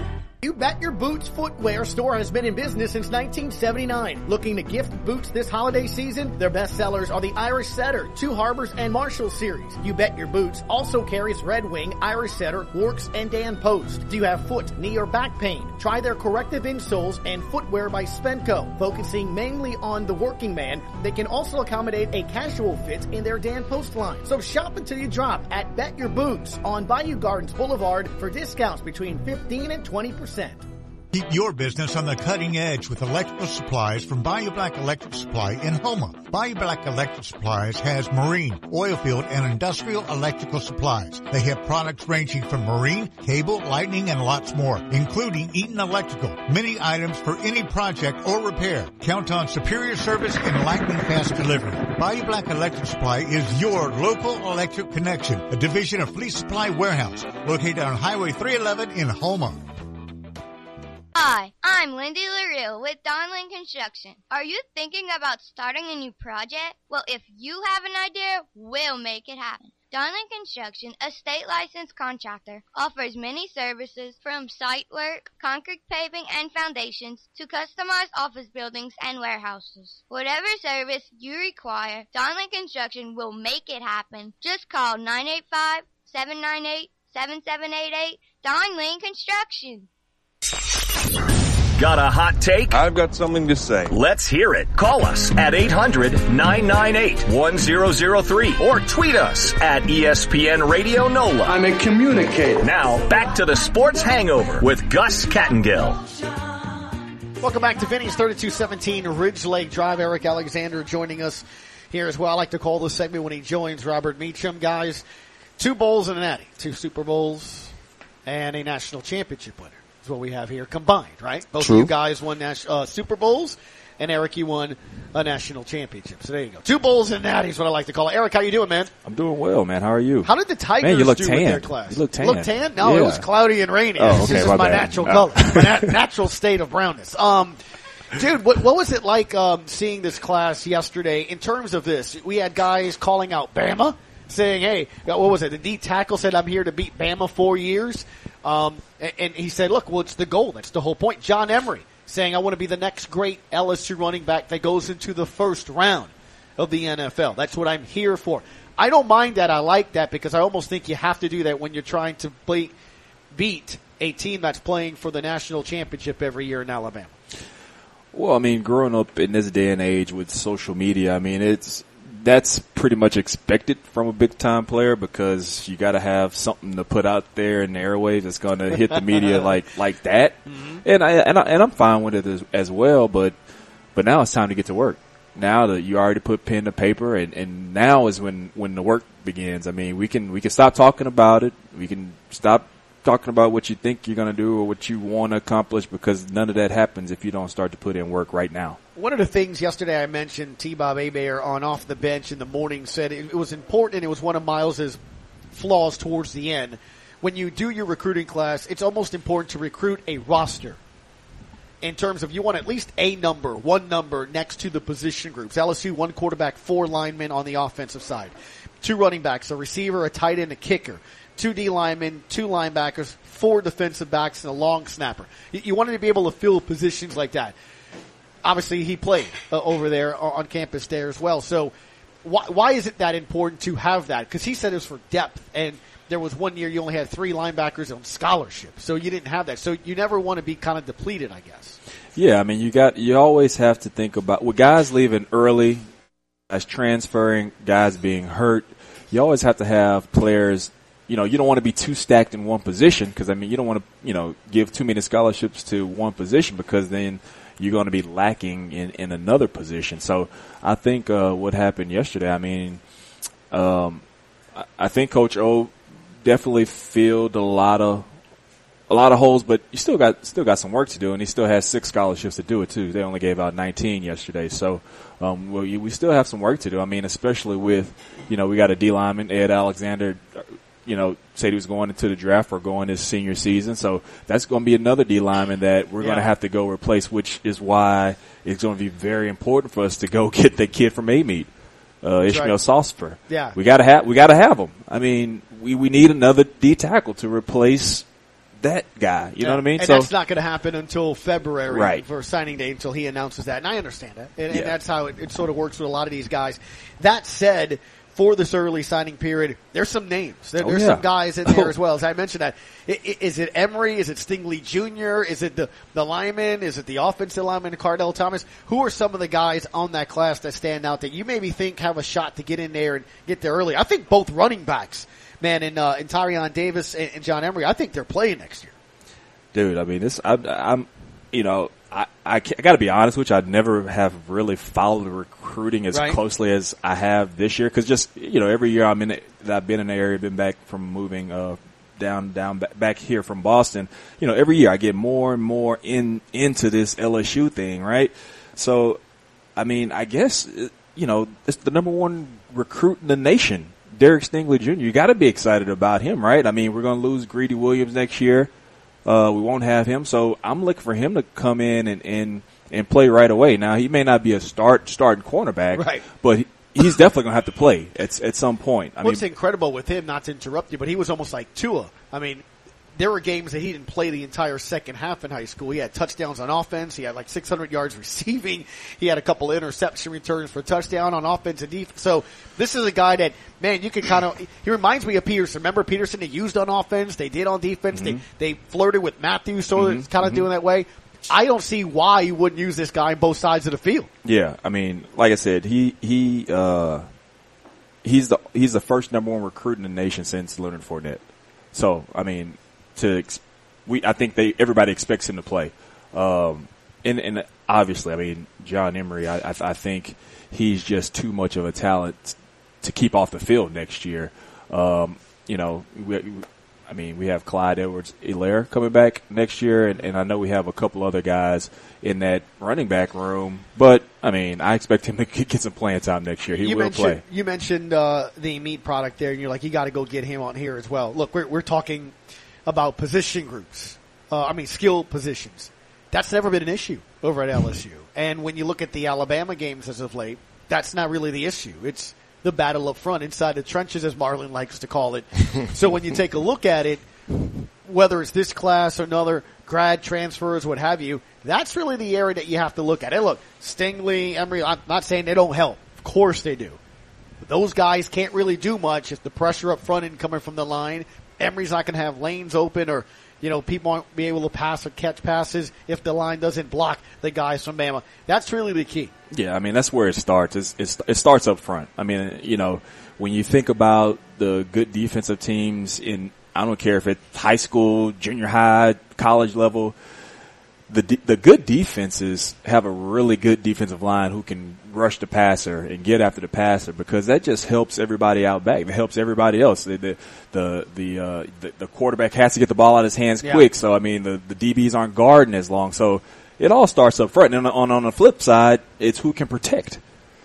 You Bet Your Boots footwear store has been in business since nineteen seventy-nine. Looking to gift boots this holiday season? Their best sellers are the Irish Setter, Two Harbors, and Marshall series. You Bet Your Boots also carries Red Wing, Irish Setter, Works, and Dan Post. Do you have foot, knee, or back pain? Try their corrective insoles and footwear by Spenco. Focusing mainly on the working man, they can also accommodate a casual fit in their Dan Post line. So shop until you drop at Bet Your Boots on Bayou Gardens Boulevard for discounts between fifteen and twenty percent. Keep your business on the cutting edge with electrical supplies from Bayou Black Electric Supply in Houma. Bayou Black Electric Supplies has marine, oil field, and industrial electrical supplies. They have products ranging from marine, cable, lightning, and lots more, including Eaton Electrical. Many items for any project or repair. Count on superior service and lightning fast delivery. Bayou Black Electric Supply is your local electric connection, a division of Fleet Supply Warehouse, located on Highway three eleven in Houma. Hi, I'm Lindy LaRue with Donlin Construction. Are you thinking about starting a new project? Well, if you have an idea, we'll make it happen. Donlin Construction, a state licensed contractor, offers many services from site work, concrete paving and foundations to customized office buildings and warehouses. Whatever service you require, Donlin Construction will make it happen. Just call nine eight five, seven nine eight, seven seven eight eight, Donlin Construction. Got a hot take? I've got something to say. Let's hear it. Call us at eight hundred, nine nine eight, one zero zero three or tweet us at E S P N Radio NOLA. I'm a communicator. Now, back to the Sports Hangover with Gus Kattengill. Welcome back to Vinny's thirty-two seventeen Ridge Lake Drive. Eric Alexander joining us here as well. I like to call this segment when he joins Robert Meacham. Guys, two bowls and an Natty. Two Super Bowls and a national championship winner. Is what we have here combined, right? Both True. of you guys won nas- uh, Super Bowls, and Eric, you won a national championship. So there you go. Two bowls and natty is what I like to call it. Eric, how you doing, man? I'm doing well, man. How are you? How did the Tigers man, you look do tan. with their class? You look tan. Look tan? No, yeah. it was cloudy and rainy. Oh, this okay, is my my bad. natural No. color, my nat- natural state of brownness. Um, dude, what, what was it like um, seeing this class yesterday in terms of this? We had guys calling out Bama, saying, hey, what was it? The D tackle said, I'm here to beat Bama four years. Um, and, and he said, look, well, it's the goal. That's the whole point. John Emery saying, I want to be the next great L S U running back that goes into the first round of the N F L. That's what I'm here for. I don't mind that. I like that because I almost think you have to do that when you're trying to play, beat a team that's playing for the national championship every year in Alabama. Well, I mean, growing up in this day and age with social media, I mean, it's that's pretty much expected from a big-time player because you got to have something to put out there in the airwaves that's going to hit the media like like that. Mm-hmm. And I and I and I'm fine with it as, as well. But but now it's time to get to work. Now that you already put pen to paper, and, and now is when, when the work begins. I mean, we can we can stop talking about it. We can stop talking about what you think you're going to do or what you want to accomplish because none of that happens if you don't start to put in work right now. One of the things yesterday I mentioned, T-Bob Hebert on Off the Bench in the morning said it, it was important, and it was one of Miles's flaws towards the end. When you do your recruiting class, it's almost important to recruit a roster in terms of you want at least a number, one number next to the position groups. L S U, one quarterback, four linemen on the offensive side, two running backs, a receiver, a tight end, a kicker, two D linemen, two linebackers, four defensive backs, and a long snapper. You, you wanted to be able to fill positions like that. Obviously, he played uh, over there on campus there as well. So why, why is it that important to have that? Because he said it was for depth, and there was one year you only had three linebackers on scholarship, so you didn't have that. So you never want to be kind of depleted, I guess. Yeah, I mean, you got you always have to think about with guys leaving early, as transferring, guys being hurt. You always have to have players. You know, you don't want to be too stacked in one position because I mean, you don't want to you know give too many scholarships to one position because then you're going to be lacking in, in another position. So I think uh, what happened yesterday, I mean, um, I, I think Coach O definitely filled a lot of a lot of holes, but you still got still got some work to do, and he still has six scholarships to do it too. They only gave out nineteen yesterday, so um, we, we still have some work to do. I mean, especially with you know we got a D lineman, Ed Alexander. You know, said he was going into the draft or going his senior season. So that's going to be another D lineman that we're yeah. going to have to go replace, which is why it's going to be very important for us to go get the kid from A-Meet, uh, Ishmael right. Saucifer. Yeah. We got to have, we got to have him. I mean, we, we need another D tackle to replace that guy. You yeah. know what I mean? And so that's not going to happen until February right. for signing day until he announces that. And I understand that. And, yeah. and that's how it, it sort of works with a lot of these guys. That said, for this early signing period, there's some names. There, oh, there's yeah. some guys in there as well. As I mentioned that. I, I, is it Emery? Is it Stingley Junior? Is it the, the lineman? Is it the offensive lineman, Cardell Thomas? Who are some of the guys on that class that stand out that you maybe think have a shot to get in there and get there early? I think both running backs, man, and, uh, and Tyrion Davis and, and John Emery, I think they're playing next year. Dude, I mean, this, I, I'm, you know, I, I, I got to be honest with you. I never have really followed recruiting as right. closely as I have this year. Cause just, you know, every year I'm in it, I've been in the area, been back from moving, uh, down, down back, back here from Boston. You know, every year I get more and more in, into this L S U thing, right? So, I mean, I guess, you know, it's the number one recruit in the nation, Derek Stingley Junior You got to be excited about him, right? I mean, we're going to lose Greedy Williams next year. Uh, we won't have him, so I'm looking for him to come in and, and, and play right away. Now, he may not be a start starting cornerback, right. but he, he's definitely going to have to play at at some point. I What's mean, incredible with him, not to interrupt you, but he was almost like Tua. I mean, there were games that he didn't play the entire second half in high school. He had touchdowns on offense. He had like six hundred yards receiving. He had a couple of interception returns for a touchdown on offense and defense. So this is a guy that, man, you can kind of, he reminds me of Peterson. Remember Peterson? They used on offense. They did on defense. Mm-hmm. They, they flirted with Matthews, so mm-hmm. it's kind of mm-hmm. doing that way. I don't see why you wouldn't use this guy on both sides of the field. Yeah. I mean, like I said, he, he, uh, he's the, he's the first number one recruit in the nation since Leonard Fournette. So, I mean, to we, I think they everybody expects him to play, um, and, and obviously, I mean, John Emery, I, I, I think he's just too much of a talent to keep off the field next year. Um, you know, we, I mean, we have Clyde Edwards-Helaire coming back next year, and, and I know we have a couple other guys in that running back room. But I mean, I expect him to get some playing time next year. He you will mentioned, play. You mentioned uh, the meat product there, and you're like, you got to go get him on here as well. Look, we're we're talking about position groups. Uh, I mean, skill positions. That's never been an issue over at L S U. And when you look at the Alabama games as of late, that's not really the issue. It's the battle up front, inside the trenches, as Marlon likes to call it. So when you take a look at it, whether it's this class or another, grad transfers, what have you, that's really the area that you have to look at. And look, Stingley, Emery, I'm not saying they don't help. Of course they do. But those guys can't really do much if the pressure up front and coming from the line. Emery's not going to have lanes open, or, you know, people won't be able to pass or catch passes if the line doesn't block the guys from Bama. That's really the key. Yeah, I mean, that's where it starts. It's, it's, it starts up front. I mean, you know, when you think about the good defensive teams in, I don't care if it's high school, junior high, college level, the the good defenses have a really good defensive line who can rush the passer and get after the passer, because that just helps everybody out back. It helps everybody else. The the the the, uh, the, the quarterback has to get the ball out of his hands yeah. quick. So I mean, the the D Bs aren't guarding as long. So it all starts up front. And on on the flip side, it's who can protect.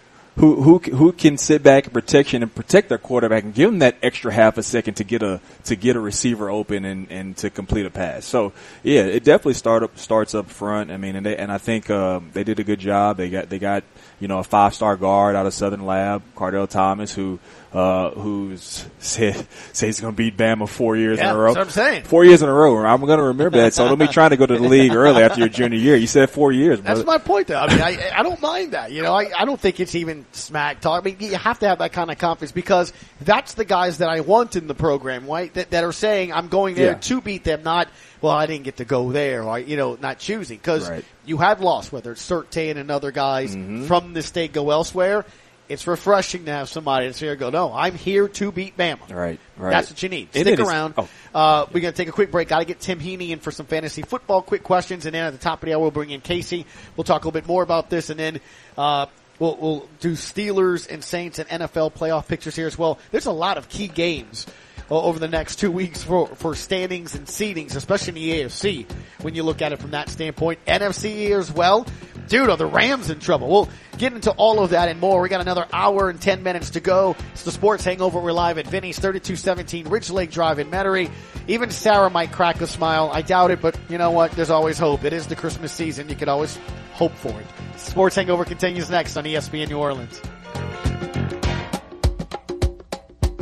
Who who who can sit back in protection and protect their quarterback and give them that extra half a second to get a to get a receiver open and, and to complete a pass. So yeah, it definitely start up starts up front. I mean, and they, and I think um, they did a good job. They got they got you know a five star guard out of Southern Lab, Cardell Thomas, who uh, who's said says he's going to beat Bama four years yeah, in a row. That's what I'm saying. Four years in a row. I'm going to remember that. So don't be trying to go to the league early after your junior year. You said four years. That's brother. my point, though. I mean, I I don't mind that. You know, I I don't think it's even smack talk. I mean, you have to have that kind of confidence, because that's the guys that I want in the program, right? That, that are saying I'm going there yeah. to beat them, not, well, I didn't get to go there, or, you know, not choosing. Because right. you have lost, whether it's Surtain and other guys mm-hmm. from the state go elsewhere. It's refreshing to have somebody that's here go, no, I'm here to beat Bama. Right, right. That's what you need. It Stick is. around. Oh. Uh, we're going to take a quick break. Got to get Tim Heaney in for some fantasy football quick questions. And then at the top of the hour, we'll bring in Casey. We'll talk a little bit more about this. And then, uh, We'll, we'll do Steelers and Saints and N F L playoff pictures here as well. There's a lot of key games uh, over the next two weeks for, for standings and seedings, especially in the A F C when you look at it from that standpoint. N F C here as well. Dude, are the Rams in trouble? We'll get into all of that and more. We got another hour and ten minutes to go. It's the Sports Hangover. We're live at Vinny's, thirty-two seventeen Ridge Lake Drive in Metairie. Even Sarah might crack a smile. I doubt it, but you know what? There's always hope. It is the Christmas season. You can always hope for it. Sports Hangover continues next on E S P N New Orleans.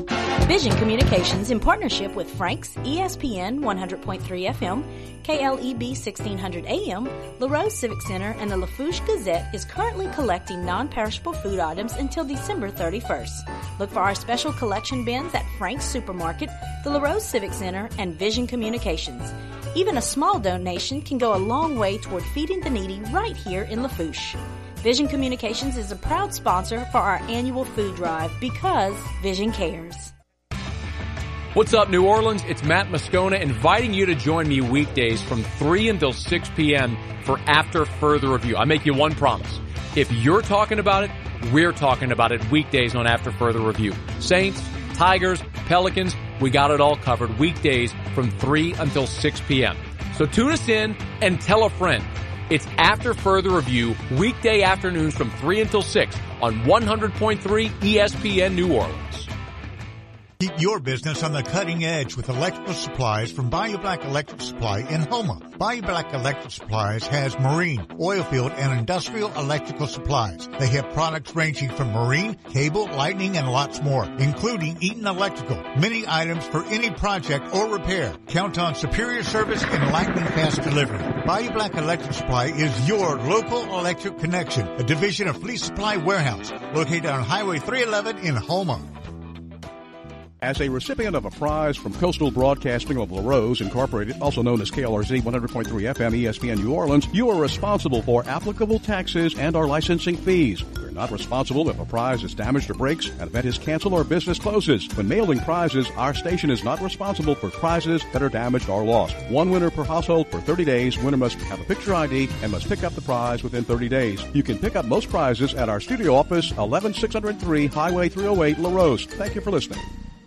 Vision Communications, in partnership with Frank's, E S P N one hundred point three F M, K L E B sixteen hundred A M, LaRose Civic Center, and the Lafourche Gazette, is currently collecting non-perishable food items until December thirty-first. Look for our special collection bins at Frank's Supermarket, the LaRose Civic Center, and Vision Communications. Even a small donation can go a long way toward feeding the needy right here in Lafourche. Vision Communications is a proud sponsor for our annual food drive because Vision cares. What's up, New Orleans? It's Matt Moscona inviting you to join me weekdays from three until six p.m. for After Further Review. I make you one promise. If you're talking about it, we're talking about it weekdays on After Further Review. Saints, Tigers, Pelicans, we got it all covered weekdays from three until six p.m. So tune us in and tell a friend. It's After Further Review, weekday afternoons from three until six on one hundred point three E S P N New Orleans. Keep your business on the cutting edge with electrical supplies from Bayou Black Electric Supply in Houma. Bayou Black Electric Supplies has marine, oil field, and industrial electrical supplies. They have products ranging from marine, cable, lightning, and lots more, including Eaton Electrical. Many items for any project or repair. Count on superior service and lightning fast delivery. Bayou Black Electric Supply is your local electric connection, a division of Fleet Supply Warehouse, located on Highway three eleven in Houma. As a recipient of a prize from Coastal Broadcasting of LaRose Incorporated, also known as K L R Z one hundred point three F M E S P N New Orleans, you are responsible for applicable taxes and our licensing fees. We're not responsible if a prize is damaged or breaks, an event is canceled, or business closes. When mailing prizes, our station is not responsible for prizes that are damaged or lost. One winner per household for thirty days. Winner must have a picture I D and must pick up the prize within thirty days. You can pick up most prizes at our studio office, eleven six hundred three Highway three oh eight, LaRose. Thank you for listening.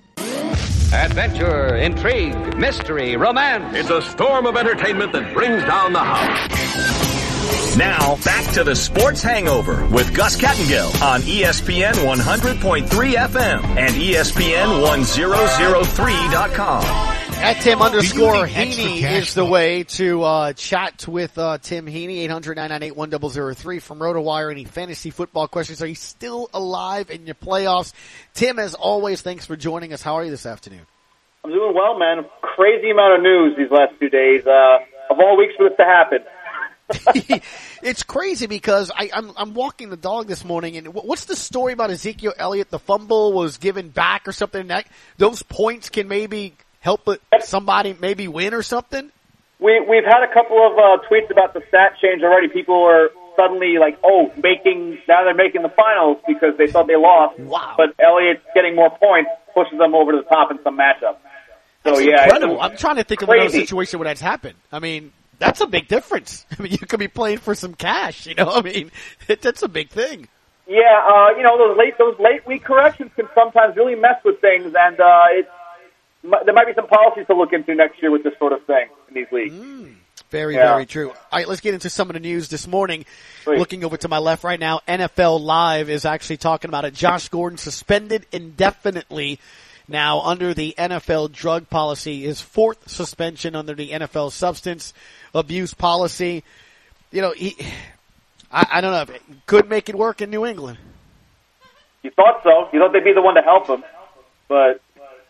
Adventure, intrigue, mystery, romance. It's a storm of entertainment that brings down the house. Now, back to the Sports Hangover with Gus Kattengill on E S P N one hundred point three F M and E S P N one thousand three dot com. At Tim underscore Heaney is the way to uh, chat with uh, Tim Heaney, eight hundred, nine nine eight, one thousand three from RotoWire. Any fantasy football questions? Are you still alive in your playoffs? Tim, as always, thanks for joining us. How are you this afternoon? I'm doing well, man. Crazy amount of news these last few days. Uh, of all weeks for this to happen. It's crazy because I, I'm, I'm walking the dog this morning, and what's the story about Ezekiel Elliott? The fumble was given back or something. That those points can maybe help it, somebody maybe win or something? We, we've had a couple of uh, tweets about the stat change already. People are suddenly like, oh, making now they're making the finals because they thought they lost. Wow. But Elliott's getting more points, pushes them over to the top in some matchups. So, that's yeah, incredible. I'm trying to think crazy. of another situation where that's happened. I mean, that's a big difference. I mean, you could be playing for some cash, you know? I mean, it, that's a big thing. Yeah, uh, you know, those late those late week corrections can sometimes really mess with things, and uh, it's there might be some policies to look into next year with this sort of thing in these leagues. Mm, very, yeah. very true. All right, let's get into some of the news this morning. Please. Looking over to my left right now, N F L Live is actually talking about it. Josh Gordon suspended indefinitely now under the N F L drug policy, his fourth suspension under the N F L substance abuse policy. You know, he, I, I don't know, if it could make it work in New England. You thought so. You thought they'd be the one to help him, but...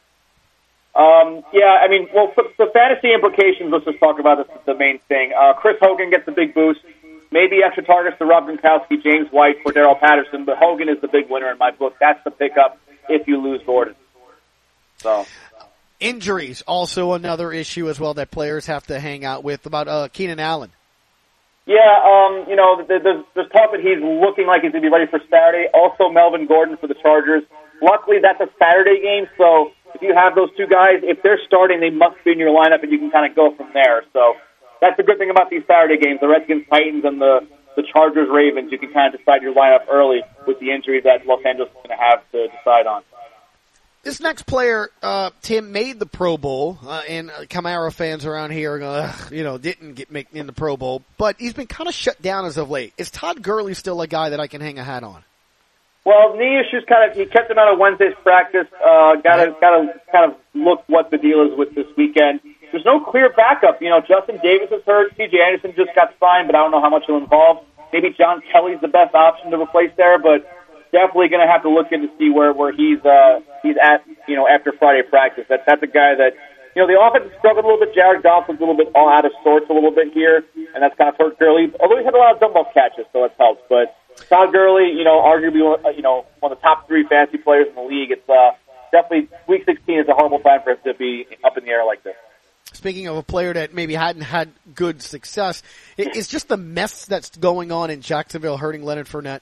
Um, yeah, I mean, well, for the fantasy implications, let's just talk about this, the main thing. Uh, Chris Hogan gets a big boost. Maybe extra targets to Rob Gronkowski, James White, Cordero Patterson, but Hogan is the big winner in my book. That's the pickup if you lose Gordon. So, injuries, also another issue as well that players have to hang out with. About uh, Keenan Allen. Yeah, um, you know, there's, there's talk that he's looking like he's going to be ready for Saturday. Also, Melvin Gordon for the Chargers. Luckily, that's a Saturday game, so if you have those two guys, if they're starting, they must be in your lineup, and you can kind of go from there. So that's the good thing about these Saturday games, the Redskins, Titans, and the, the Chargers, Ravens. You can kind of decide your lineup early with the injuries that Los Angeles is going to have to decide on. This next player, uh, Tim, made the Pro Bowl, uh, and Camaro fans around here are going, ugh, you know, didn't get make in the Pro Bowl, but he's been kind of shut down as of late. Is Todd Gurley still a guy that I can hang a hat on? Well, knee issues kind of, he kept him out of Wednesday's practice. Uh, gotta, gotta kind of look what the deal is with this weekend. There's no clear backup. You know, Justin Davis is hurt. C J Anderson just got signed, but I don't know how much he'll involve. Maybe John Kelly's the best option to replace there, but definitely going to have to look in to see where where he's uh, he's at. You know, after Friday practice, that that's a guy that. You know, the offense has struggled a little bit. Jared Goff was a little bit all out of sorts a little bit here, and that's kind of hurt Gurley. Although he's had a lot of dump off catches, so that's helped. But Todd Gurley, you know, arguably, you know, one of the top three fantasy players in the league. It's uh, definitely week sixteen is a horrible time for him to be up in the air like this. Speaking of a player that maybe hadn't had good success, it's just the mess that's going on in Jacksonville hurting Leonard Fournette.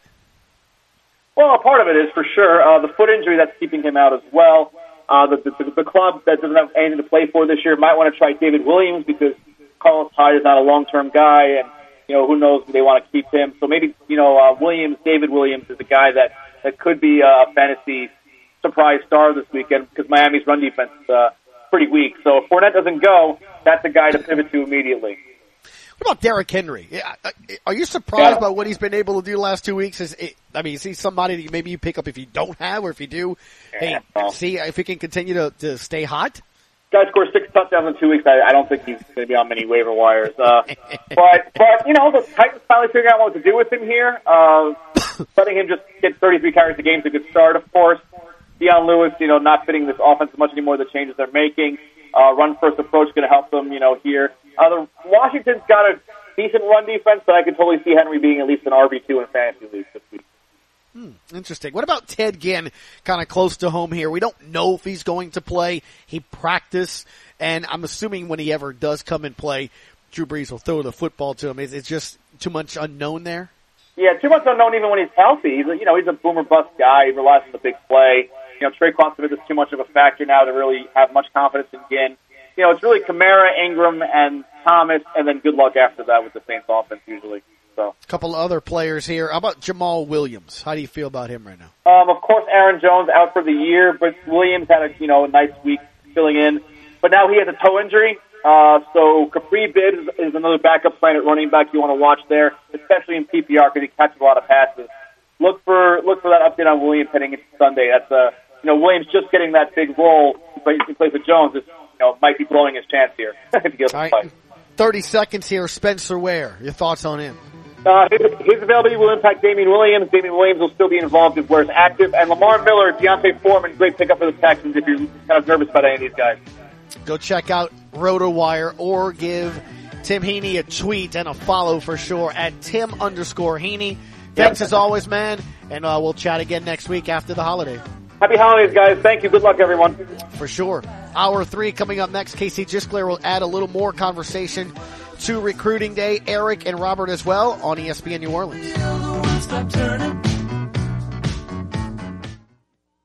Well, a part of it is for sure uh, the foot injury that's keeping him out as well. Uh, the, the, the club that doesn't have anything to play for this year might want to try David Williams because Carlos Hyde is not a long-term guy, and, you know, who knows if they want to keep him. So maybe, you know, uh, Williams, David Williams is a guy that, that could be a fantasy surprise star this weekend because Miami's run defense is uh, pretty weak. So if Fournette doesn't go, that's a guy to pivot to immediately. What about Derrick Henry? Are you surprised yeah. by what he's been able to do the last two weeks? Is it, I mean, is he somebody that maybe you pick up if you don't have, or if you do, yeah. hey, see if he can continue to, to stay hot? Guy scored six touchdowns in two weeks. I, I don't think he's going to be on many waiver wires. Uh, but, but, you know, the Titans finally figuring out what to do with him here. Uh, letting him just get thirty-three carries a game is a good start, of course. Deion Lewis, you know, not fitting this offense much anymore, the changes they're making. Uh, run-first approach going to help them, you know, here. Uh, the, Washington's got a decent run defense, but I could totally see Henry being at least an R B two in fantasy leagues this week. Hmm, interesting. What about Ted Ginn, kind of close to home here? We don't know if he's going to play. He practiced, and I'm assuming when he ever does come and play, Drew Brees will throw the football to him. Is it just too much unknown there? Yeah, too much unknown even when he's healthy. He's a, you know, he's a boomer bust guy. He relies on the big play. You know, Traquan Smith is too much of a factor now to really have much confidence in Ginn. You know, it's really Kamara, Ingram, and Thomas, and then good luck after that with the Saints offense usually. So, a couple of other players here. How about Jamal Williams? How do you feel about him right now? Um, of course, Aaron Jones out for the year, but Williams had a you know a nice week filling in. But now he has a toe injury. Uh, so Capri Bibb is, is another backup plan at running back you want to watch there, especially in P P R because he catches a lot of passes. Look for look for that update on Williams heading into Sunday. That's uh, you know Williams just getting that big role in place of Jones is you know might be blowing his chance here if he gets the fight. Thirty seconds here. Spencer Ware, your thoughts on him? Uh, his, his availability will impact Damian Williams. Damian Williams will still be involved if Ware's active, and Lamar Miller, Deontay Foreman, great pickup for the Texans if you're kind of nervous about any of these guys. Go check out RotoWire or give Tim Heaney a tweet and a follow for sure at Tim underscore Heaney. Thanks yep. as always, man, and uh, we'll chat again next week after the holiday. Happy holidays, guys. Thank you. Good luck, everyone. For sure. Hour three coming up next. Casey Gisclair will add a little more conversation to Recruiting Day. Eric and Robert as well on E S P N New Orleans.